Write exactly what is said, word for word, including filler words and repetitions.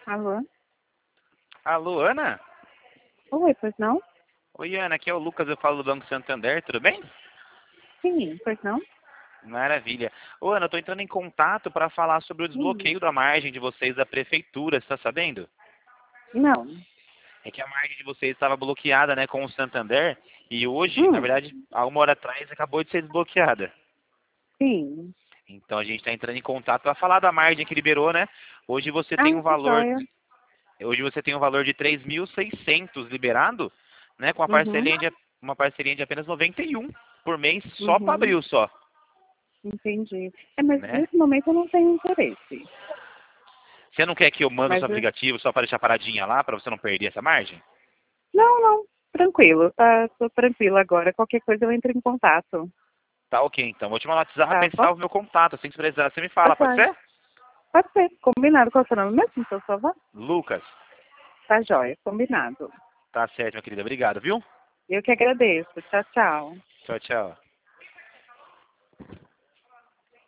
Alô? Alô, Ana? Oi, pois não? Oi, Ana, aqui é o Lucas, eu falo do Banco Santander, tudo bem? Sim, pois não? Maravilha. Ô, Ana, eu tô entrando em contato para falar sobre o Hum, desbloqueio da margem de vocês da prefeitura, você tá sabendo? não. É que a margem de vocês estava bloqueada, né, com o Santander, e hoje, na Hum, verdade, há uma hora atrás, acabou de ser desbloqueada. sim. Então a gente está entrando em contato para falar da margem que liberou, né? Hoje você tem Ah, um que valor, joia. hoje você tem um valor de três mil e seiscentos liberado, né, com uma Uhum, parcelinha de, uma parceria de apenas noventa e um por mês só para uhum, abril só, entendi. É, mas né? nesse momento eu não tenho interesse. Você não quer que eu mande o Mas, seu eu- aplicativo só para deixar paradinha lá, para você não perder essa margem? não, não, tranquilo, tá, tô tranquila agora. Qualquer coisa eu entro em contato, Tá ok, então. Vou te mandar no WhatsApp tá para bom? salvar o meu contato. Assim que você precisar, você me Tá fala, pode joia. ser? Pode ser, combinado. Qual é o seu nome mesmo, por favor? Lucas. Tá joia, combinado. Tá certo, minha querida. Obrigado, viu? Eu que agradeço. Tchau, tchau. Tchau, tchau.